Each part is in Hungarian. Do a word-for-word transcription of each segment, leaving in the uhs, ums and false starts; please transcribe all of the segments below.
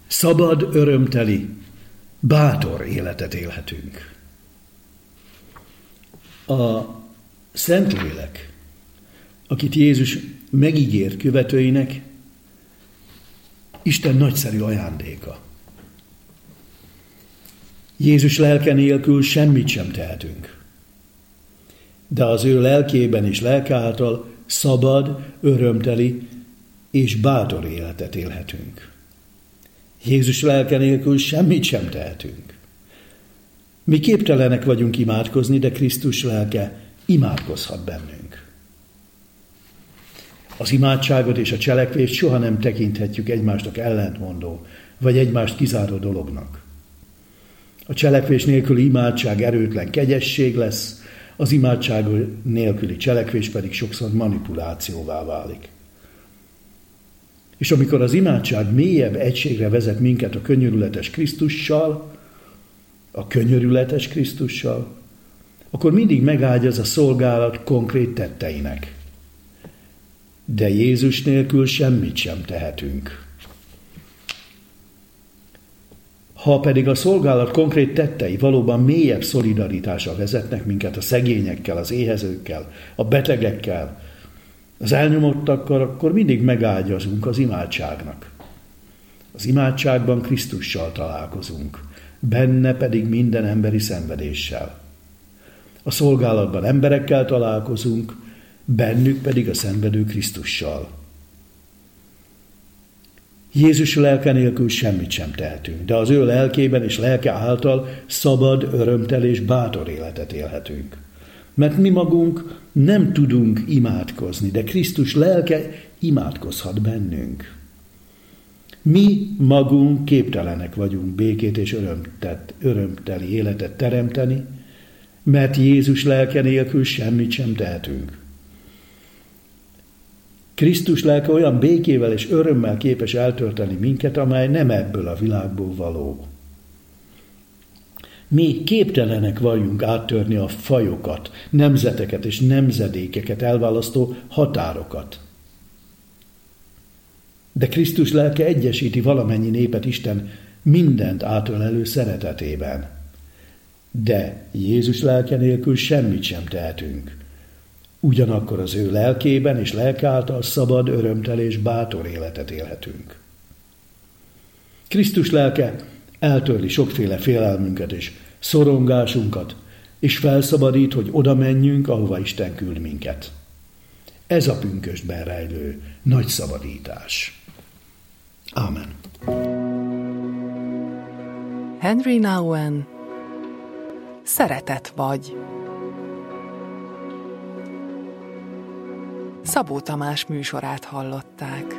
szabad, örömteli, bátor életet élhetünk. A Szentlélek, akit Jézus megígért követőinek, Isten nagyszerű ajándéka. Jézus lelke nélkül semmit sem tehetünk. De az ő lelkében és lelke által szabad, örömteli és bátor életet élhetünk. Jézus lelke nélkül semmit sem tehetünk. Mi képtelenek vagyunk imádkozni, de Krisztus lelke imádkozhat bennünk. Az imádságot és a cselekvést soha nem tekinthetjük egymásnak ellentmondó, vagy egymást kizáró dolognak. A cselekvés nélküli imádság erőtlen kegyesség lesz, az imádság nélküli cselekvés pedig sokszor manipulációvá válik. És amikor az imádság mélyebb egységre vezet minket a könyörületes Krisztussal, a könyörületes Krisztussal, akkor mindig megágyaz a szolgálat konkrét tetteinek. De Jézus nélkül semmit sem tehetünk. Ha pedig a szolgálat konkrét tettei valóban mélyebb szolidaritásra vezetnek minket a szegényekkel, az éhezőkkel, a betegekkel, az elnyomottakkal, akkor mindig megágyazunk az imádságnak. Az imádságban Krisztussal találkozunk, benne pedig minden emberi szenvedéssel. A szolgálatban emberekkel találkozunk, bennük pedig a szenvedő Krisztussal. Jézus lelke nélkül semmit sem tehetünk, de az ő lelkében és lelke által szabad, örömtel és bátor életet élhetünk. Mert mi magunk nem tudunk imádkozni, de Krisztus lelke imádkozhat bennünk. Mi magunk képtelenek vagyunk békét és örömtet, örömteli életet teremteni, mert Jézus lelke nélkül semmit sem tehetünk. Krisztus lelke olyan békével és örömmel képes eltölteni minket, amely nem ebből a világból való. Mi képtelenek vagyunk áttörni a fajokat, nemzeteket és nemzedékeket elválasztó határokat. De Krisztus lelke egyesíti valamennyi népet Isten mindent átölelő szeretetében. De Jézus lelke nélkül semmit sem tehetünk. Ugyanakkor az ő lelkében és lelke által szabad, örömtel és bátor életet élhetünk. Krisztus lelke eltörli sokféle félelmünket és szorongásunkat, és felszabadít, hogy oda menjünk, ahova Isten küld minket. Ez a pünkösdben rejlő nagy szabadítás. Ámen. Henry Nouwen, Szeretet vagy. Szabó Tamás műsorát hallották.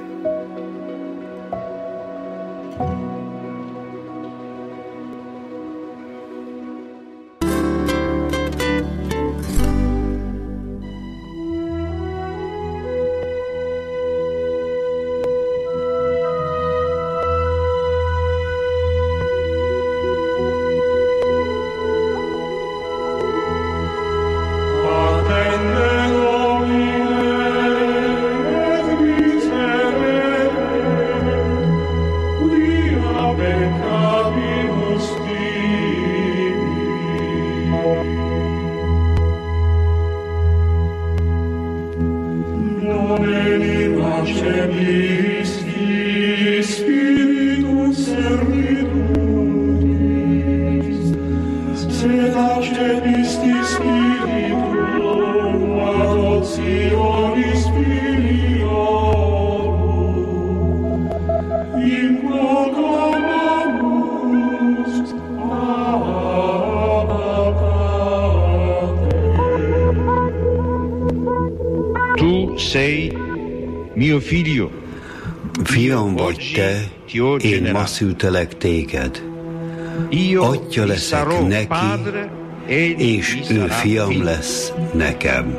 Sei mio figlio. Fiam vagy te, én ma szültelek téged. Atya leszek neki, és ő fiam lesz nekem.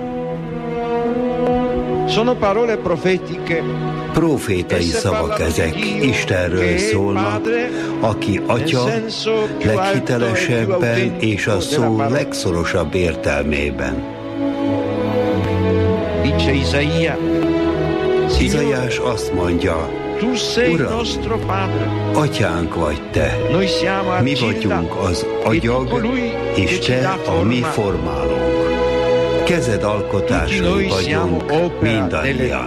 Sono parole profetiche. Profétai szavak ezek, Istenről szólnak, aki atya leghitelesebben és a szó legszorosabb értelmében. Dice Isaia. Izaiás azt mondja, Uram, atyánk vagy te, mi vagyunk az agyag, és te a mi formálónk. Kezed alkotásai vagyunk mindannyian.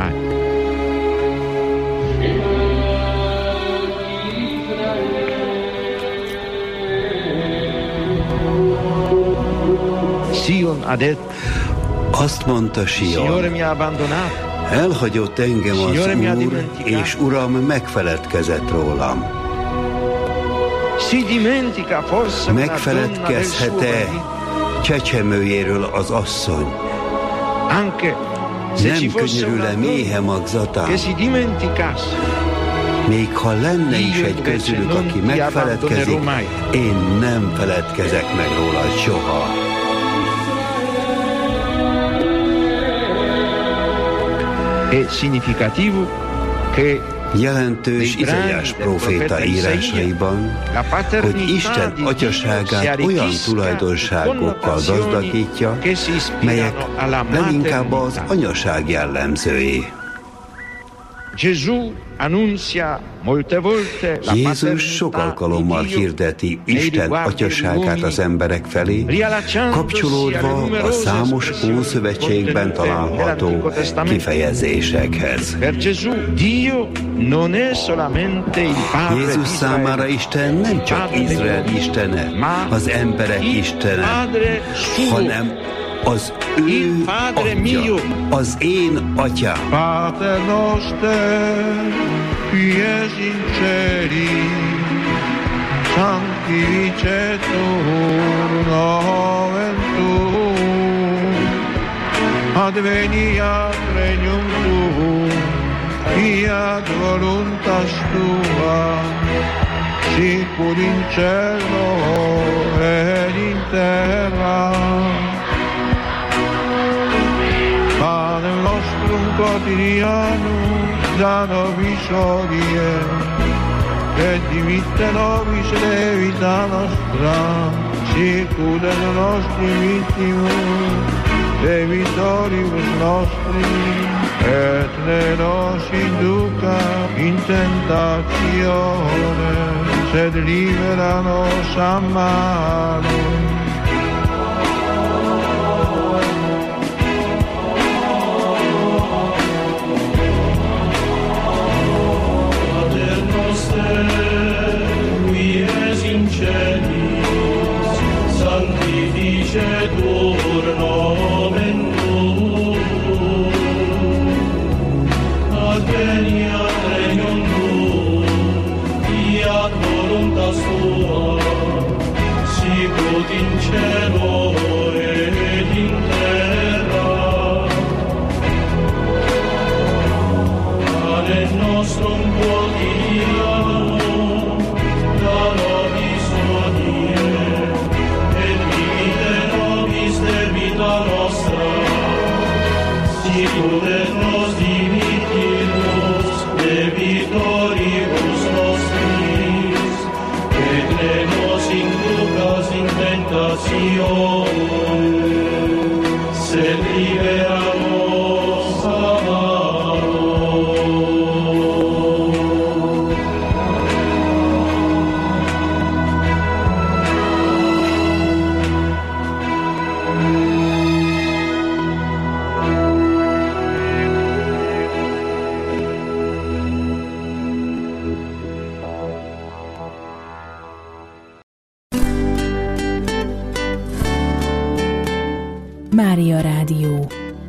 Azt mondta Sion, elhagyott engem az Úr, és Uram megfeledkezett rólam. Megfeledkezhet-e csecsemőjéről az asszony? Nem könyörül-e méhe magzatán? Még ha lenne is egy közülük, aki megfeledkezik, én nem feledkezek meg róla soha. Jelentős Izaiás próféta írásaiban, hogy Isten atyaságát olyan tulajdonságokkal gazdagítja, melyek leginkább az anyaság jellemzői. Jézus sok alkalommal hirdeti Isten atyaságát az emberek felé, kapcsolódva a számos Ószövetségben található kifejezésekhez. Jézus számára Isten nem csak Izrael istene, az emberek istene, hanem az ő atya, az én atyám. Pater noster, qui es in celi, sanctificetur nomen tuum, adveniat regnum tuum, fiat voluntas tua, sicur in cielo et in terra. Panem nostrum quotidianum da nobis hodie, et dimitte nobis debita nostra, sicur et nostrum victimus debitoribus nostris, et ne nos induca in tentatione, sed libera nos a malo. Sanctificetur nomen tuum, adveniat regnum tuum, fiat voluntas tua, sicut in cielo et in terra. Panem nostrum quotidianum da nobis hodie, debita nostra, sicur et nos dimittimus debitoribus nostris, et ne nos inducas in tentatione, sed libera nos a malo. Mária Rádió.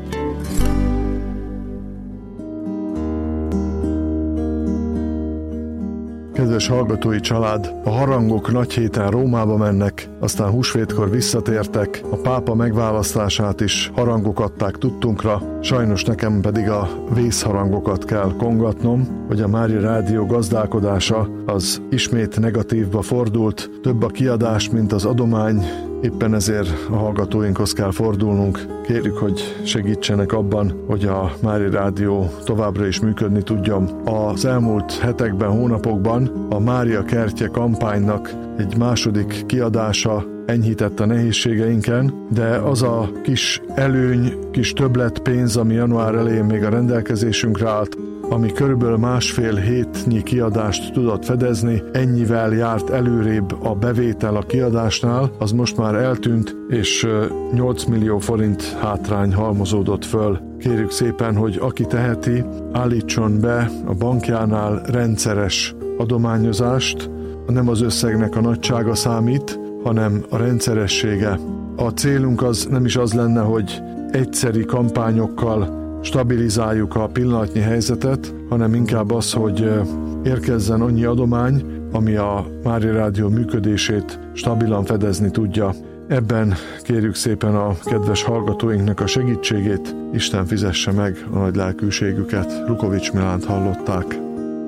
Kedves hallgatói család, a harangok nagy héten Rómába mennek, aztán húsvétkor visszatértek, a pápa megválasztását is harangok adták tudtunkra, sajnos nekem pedig a vészharangokat kell kongatnom, hogy a Mária Rádió gazdálkodása az ismét negatívba fordult, több a kiadás, mint az adomány, éppen ezért a hallgatóinkhoz kell fordulnunk. Kérjük, hogy segítsenek abban, hogy a Mária Rádió továbbra is működni tudjon. Az elmúlt hetekben, hónapokban a Mária Kertje kampánynak egy második kiadása enyhített a nehézségeinken, de az a kis előny, kis többletpénz, ami január elején még a rendelkezésünkre állt, ami körülbelül másfél hétnyi kiadást tudott fedezni, ennyivel járt előrébb a bevétel a kiadásnál, az most már eltűnt, és nyolc millió forint hátrány halmozódott föl. Kérjük szépen, hogy aki teheti, állítson be a bankjánál rendszeres adományozást, nem az összegnek a nagysága számít, hanem a rendszeressége. A célunk az nem is az lenne, hogy egyszeri kampányokkal stabilizáljuk a pillanatnyi helyzetet, hanem inkább az, hogy érkezzen annyi adomány, ami a Mária Rádió működését stabilan fedezni tudja. Ebben kérjük szépen a kedves hallgatóinknak a segítségét, Isten fizesse meg a nagy lelkűségüket. Lukovics Milánt hallották.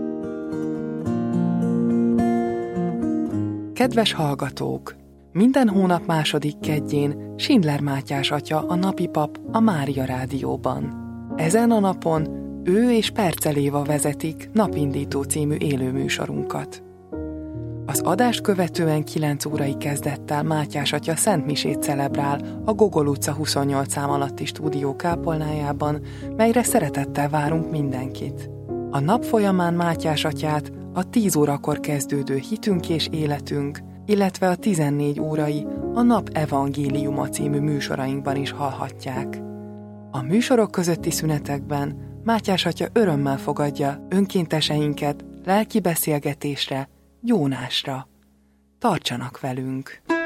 Kedves hallgatók! Minden hónap második kedjén Schindler Mátyás atya, a napi pap a Mária Rádióban. Ezen a napon ő és Percel Éva vezetik Napindító című élőműsorunkat. Az adást követően kilenc órai kezdettel Mátyás atya szentmisét celebrál a Gogol utca huszonnyolc szám alatti stúdió kápolnájában, melyre szeretettel várunk mindenkit. A nap folyamán Mátyás atyát a tíz órakor kezdődő Hitünk és életünk, illetve a tizennégy órai a Nap Evangéliuma című műsorainkban is hallhatják. A műsorok közötti szünetekben Mátyás atya örömmel fogadja önkénteseinket lelki beszélgetésre, gyónásra. Tartsanak velünk!